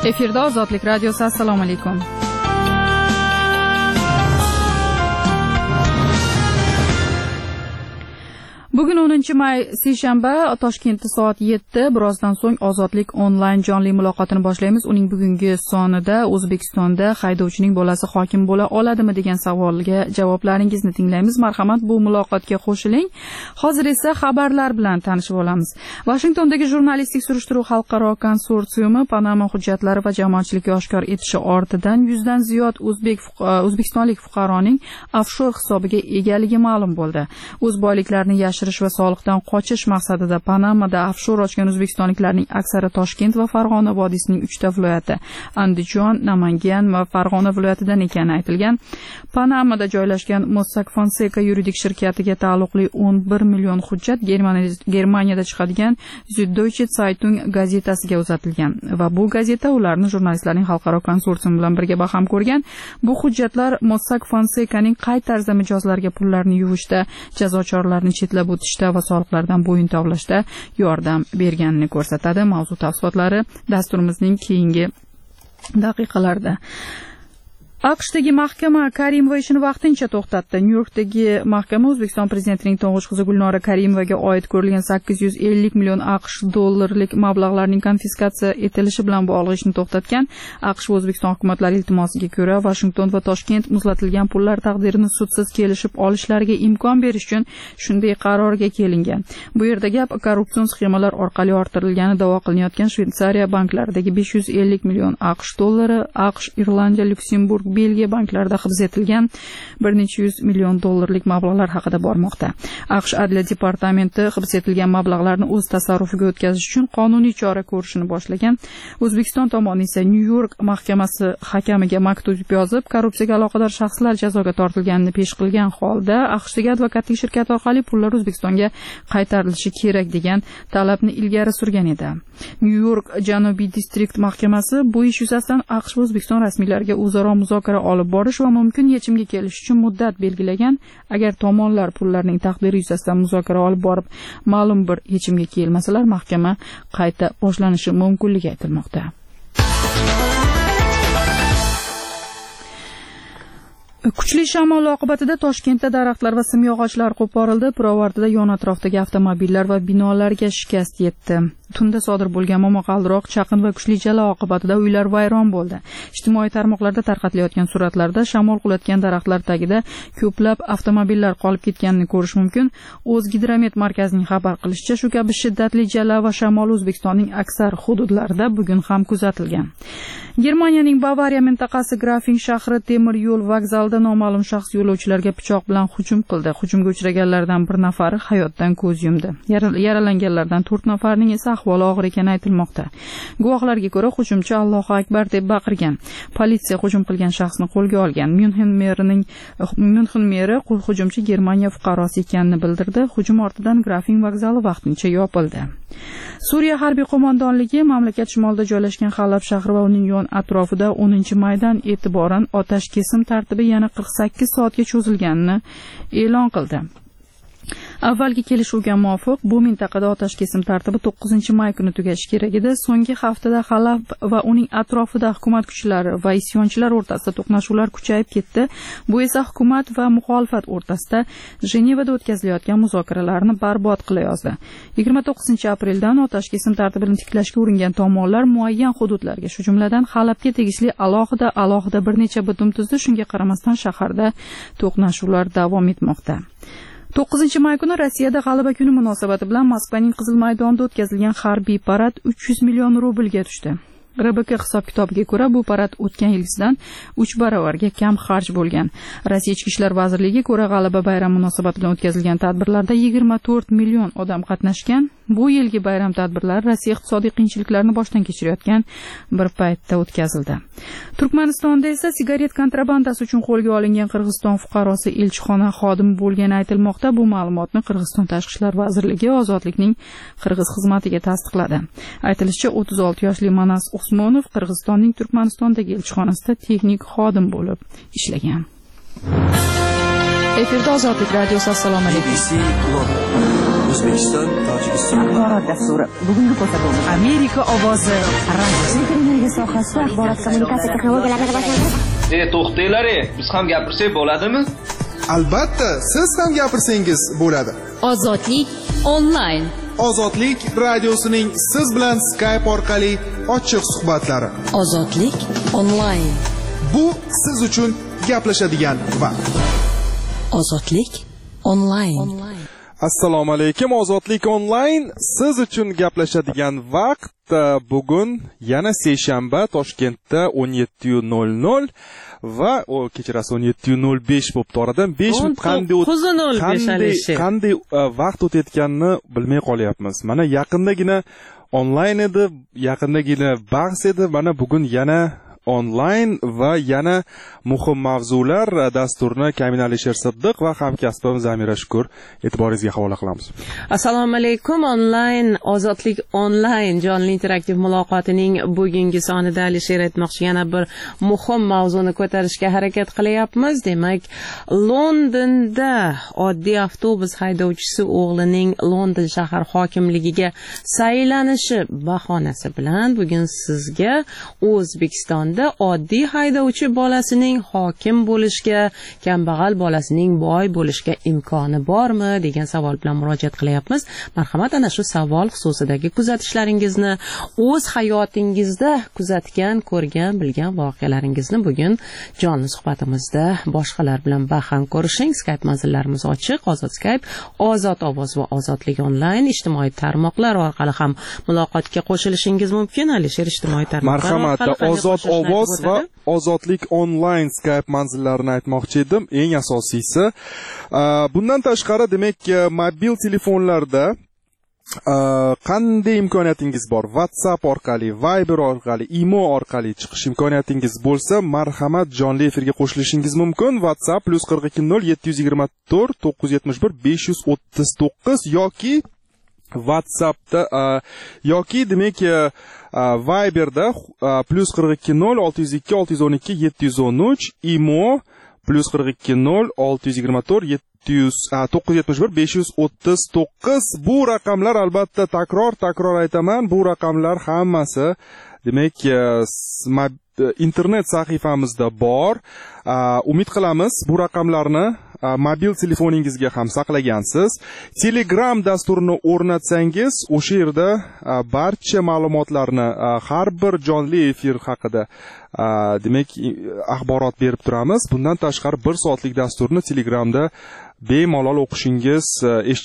Efirda Ozodlik radiosi. Assalomu alaykum. Bugun 10-may seshanba, Toshkentda soat 7. Birozdan so'ng Ozodlik onlayn jonli muloqotini boshlaymiz. Uning bugungi sonida O'zbekistonda haydovchining bolasi hokim bo'la oladimi degan savolga javoblaringizni tinglaymiz. Marhamat, bu muloqotga qo'shiling. Hozir esa xabarlar bilan tanishib olamiz. Vashingtondagi jurnalistik surishtiruv xalqaro konsorsiumi Panama hujjatlari va jamoatchilikka oshkor etishi ortidan 100 dan ziyod o'zbekistonlik fuqaroning offshor hisobiga egaligi ma'lum bo'ldi. O'z boyliklarini va soliqdan qochish maqsadida Panamada offshor ochgan o'zbekistonliklarning aksari Toshkent va Farg'ona vodiysining 3 ta viloyati, Andijon, Namangan va Farg'ona viloyatidan ekani aytilgan. Panamada joylashgan Mossack Fonseca yuridik shirkatiga taalluqli 11 million hujjat Germaniyada chiqadigan Süddeutsche Zeitung gazetasiga uzatilgan va bu gazeta ularni jurnalistlarning xalqaro konsorsiumi bilan birga baham ko'rgan. Bu hujjatlar Mossack Fonsecaning qay tarzda mijozlarga pullarni yuvishda, jazo choralarini chetlab o'tishda va soliqlardan bo'yin tovlashda yordam berganini ko'rsatadi. Mavzu tafsilotlari dasturimizning keyingi daqiqalarida. AQShdagi mahkama Karimova ishini vaqtincha to'xtatdi. Nyu-Yorkdagi mahkama O'zbekiston prezidentining to'ng'ich qizi Gulnora Karimovaga oid ko'rilgan 850 million AQSh dollarlik mablag'larning konfiskatsiya etilishi bilan bog'liq ishni to'xtatgan. AQSh va O'zbekiston hukumatlari iltimosiga ko'ra Washington va Toshkent muzlatilgan pullar taqdirini sudsiz kelishib olishlariga imkon berish uchun shunday qarorga kelingan. Bu yerda gap korrupsion sxemalar orqali orttirilgani da'vo qilinayotgan Shveysariya banklaridagi 550 million AQSh dollari, AQSh, Irlandiya, Lyuksemburg, Belgiya banklarida hibs etilgan bir necha yuz million dollarlik mablag'lar haqida bormoqda. AQSh Adliya departamenti hibs etilgan mablag'larni o'z tasarrufiga o'tkazish uchun qonuniy chora ko'rishni boshlagan. O'zbekiston tomoni esa Nyu-York mahkamasi hakamiga maktub yozib, korrupsiyaga aloqador shaxslar jazoga tortilganini pesh qilgan holda AQShdagi advokatlik shirkati orqali pullar O'zbekistonga qaytarilishi kerak degan talabni ilgari surgan edi. Nyu-York Janubiy distrikt mahkamasi bu ish yuzasidan AQSh va O'zbekiston rasmiylariga o'zaro muzokara olib borish va mumkin yechimga kelish uchun muddat belgilagan. Agar tomonlar pullarning taqdiri yuzasidan muzokara olib borib, ma'lum bir yechimga kelmasalar, mahkama qayta boshlanishi mumkinligi aytilmoqda. Kuchli shamol oqibatida Toshkentda daraxtlar va simyog'ochlar qo'porildi. Pirovardida yon atrofdagi avtomobillar va binolarga shikast yetdi. Tunda sodir bo'lgan momaqaldiroq, chaqin va kuchli jala oqibatida uylar vayron bo'ldi. Ijtimoiy tarmoqlarda tarqatilayotgan suratlarda shamol qulatgan daraxtlar tagida ko'plab avtomobillar qolib ketganini ko'rish mumkin. O'zgidromet markazining xabar qilishicha, shu kabi shiddatli jala va shamol O'zbekistonning aksar hududlarida bugun ham kuzatilgan. Germaniyaning Bavariya mintaqasi Grafing shahri temir yo'l vokzalida noma'lum shaxs yo'lovchilarga pichoq bilan hujum qildi. Hujumga uchraganlardan bir nafari hayotdan ko'z yumdi. Yaralanganlardan 4 nafarning esa ahvoli og'ir ekani aytilmoqda. Guvohlarga ko'ra, hujumchi Allohu akbar deb baqirgan. Politsiya hujum qilgan shaxsni qo'lga olgan. Myunxen meri hujumchi Germaniya fuqarosi ekanini bildirdi. Hujum ortidan Grafing vokzali vaqtincha yopildi. Suriya harbiy qo'mondonligi mamlakat shimolida joylashgan Halab shahri va uning yon atrofida 10-maydan e'tiboran otash kesim tartibi yana 48 soatga cho'zilganini e'lon qildi. Avvalgi kelishuvga muvofiq bu mintaqada otash kesim tartibi 9-may kuni tugashi kerak edi. So'nggi haftada Halab va uning atrofida hukumat kuchlari va isyonchilar o'rtasida to'qnashuvlar kuchayib ketdi. Bu esa hukumat va muxolifat o'rtasida Jenevada o'tkazilayotgan muzokaralarni barbod qilayozdi. 29-apreldan otash kesim tartibini tiklashga uringan tomonlar muayyan hududlarga, shu jumladan Halabga tegishli alohida bir necha bitim tuzdi. Shunga qaramasdan shaharda to'qnashuvlar davom etmoqda. 9-may kuni Rossiyada G'alaba kuni munosabati bilan Moskvaning Qizil maydonida o'tkazilgan harbiy parad 300 million rublga tushdi. RBK hisob-kitobiga ko'ra, bu parad o'tgan yilgisidan 3 baravarga kam xarj bo'lgan. Rossiya Ichki ishlar vazirligiga ko'ra, G'alaba bayrami munosabati bilan o'tkazilgan tadbirlarda 24 million odam qatnashgan. Bu yilgi bayram tadbirlari Rossiya iqtisodiy qiyinchiliklarni boshdan kechirayotgan bir paytda o'tkazildi. Turkmanistonda esa sigaret kontrabandasi uchun qo'lga olingan Qirg'iziston fuqarosi elchixona xodimi bo'lgani aytilmoqda. Bu ma'lumotni Qirg'iziston Tashqi ishlar vazirligi Ozodlikning Qirg'iz xizmatiga tasdiqladi. Aytilishicha, 36 yoshli Manas Usmonov Qirg'izistonning Turkmanistondagi elchixonasida texnik xodim bo'lib ishlagan. Efirda Ozodlik radiosi. Assalomu alaykum. O'zbekiston, Tojikiston axborot dasturi. Bugungi ko'rsatuvimiz Amerika ovozi. radio sohasida axborot kommunikatsiya texnologiyalarini rivojlantirish. To'xtanglar, biz ham gapirsak bo'ladimi? Albatta, siz ham gapirsangiz bo'ladi. Ozodlik onlayn. Ozodlik radiosining siz bilan Skype orqali ochiq suhbatlari. Ozodlik onlayn. Bu siz uchun gaplashadigan vaqt. Ozodlik onlayn. Assalomu alaykum. Ozodlik onlayn siz uchun gaplashadigan vaqt. Bugun yana seshanba Toshkentda 17:00 va kechirasi 17:05 bo'lib oradan 5 minut qanday vaqt o'tayotganini bilmay qolyapmiz. Mana yaqindagina onlayn edi, yaqindagina bahs edi. Mana bugun yana onlayn va yana muhim mavzular dasturini Kamin Alisher Siddiq va hamkasbim Zamira Shukur e'tiboringizga havola qilamiz. Assalomu alaykum. Onlayn Ozodlik onlayn jonli interaktiv muloqotining bugungi sonida Alisher aytmoqchi yana bir muhim mavzuni ko'tarishga harakat qilyapmiz. Demak, Londonda oddiy avtobus haydovchisi o'g'lining London shahar hokimligiga saylanishi bahonasi bilan bugun sizga O'zbekiston oddiy haydovchi bolasining hokim bo'lishga, kambag'al bolasining boy bo'lishga imkoni bormi degan savol bilan murojaat qilyapmiz. Marhamat, ana shu savol xususidagi kuzatishlaringizni, o'z hayotingizda kuzatgan, ko'rgan, bilgan voqealaringizni bugun jonli suhbatimizda boshqalar bilan baham ko'rishing. Skype manzillarimiz ochiq, Ozod Skype, Ozod ovoz va Ozodlik onlayn ijtimoiy tarmoqlar orqali ham muloqotga qo'shilishingiz mumkin. Alisher ijtimoiy tarmoqlar marhamat, Ozod ovoz va Ozodlik onlayn Skype manzillarini aytmoqchi edim. Eng asosiysi, bundan tashqari demak, mobil telefonlarda qanday imkoniyatingiz bor? WhatsApp orqali, Viber orqali, Imo orqali chiqish imkoniyatingiz bo'lsa, marhamat jonli efirga qo'shilishingiz mumkin. WhatsApp +42 724 971 539 yoki WhatsAppda yoki demak Viberda +42 602 612 713, Imo +42 624 971 539. Bu raqamlar albatta takror aytaman, bu raqamlar hammasi demak internet sahifamizda bor. Umid qilamiz bu raqamlarni mobil telefoningizga ham saqlagansiz. Telegram dasturini o'rnatsangiz, o'sha yerda barcha ma'lumotlarni har bir jonli efir haqida demak axborot berib turamiz. Bundan tashqari 1 soatlik dasturni Telegramda bemalol o'qishingiz,